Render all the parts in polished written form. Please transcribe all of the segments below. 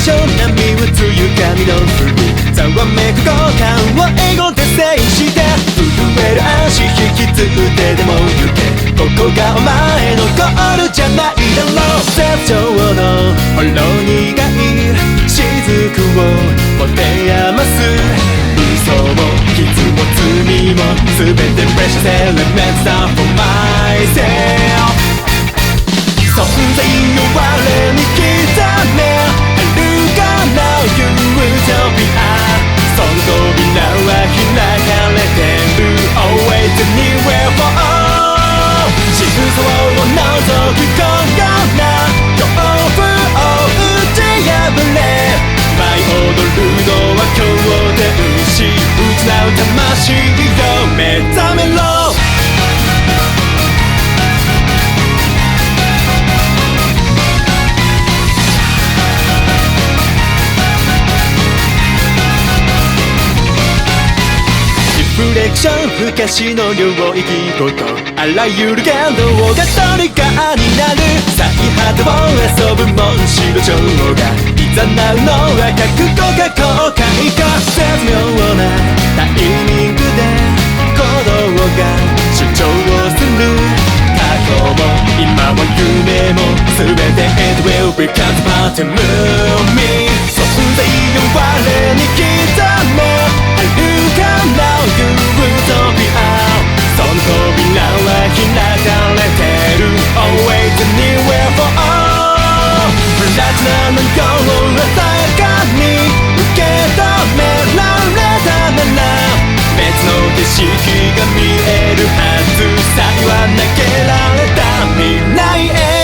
ション波は梅雨髪の降りざわめく五感を英語で制して震える足引き継いででも行けここがお前のゴールじゃないだろう絶頂のほろ苦い雫を持て余す嘘も傷も罪も全て Precious elements are for myself 存在を我に刻め遥かなユートピアその扉は開かれてる Always anywhere for all 心臓を覗くこような恐怖を打ち破れ舞い踊るのは今日天使失う魂よ目覚めろリフレクション昔の領域ごとあらゆる言動がトリガーになる最果てを遊ぶモンシロチョウが誘うのは覚悟か後悔か絶妙なタイミングで鼓動が主張をする過去も今も夢も全て It will become part of me 存在を我に刻め遥かなユートピアその扉は開かれてる Always anywhere for all プラチナのような鮮やかに受け止められたなら別の景色が見えるはずさえは投げられた未来へ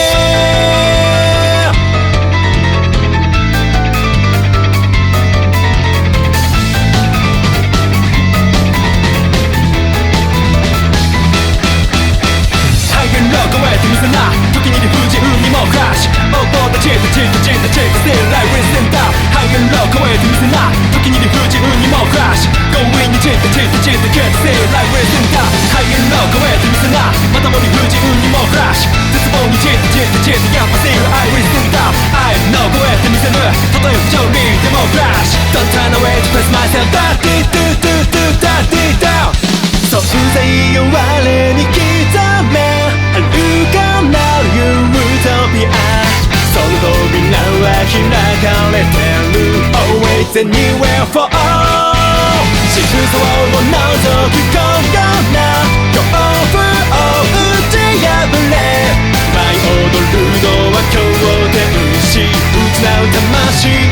時に理不尽にもクラッシュオーボーダチェックチェックチェックチェック Still like we're in the High and low 超えてみせな時に理不尽にもクラッシュ Going にチェックチェックチェックチェック Still like we're in the High and low 超えてみせなまたも理不尽にもクラッシュ絶望にチェックチェックチェックやっぱ Still I we're in the I know 超えてみせるたとえ不条理でもクラッシュ Don't turn away to press myself Dirty do do do dirty down 存在を我に刻め遥かなるユートピアその扉は開かれてる Always anywhere for all 心臓を覗くこような恐怖を打ち破れ舞い踊るのは今日天使失う魂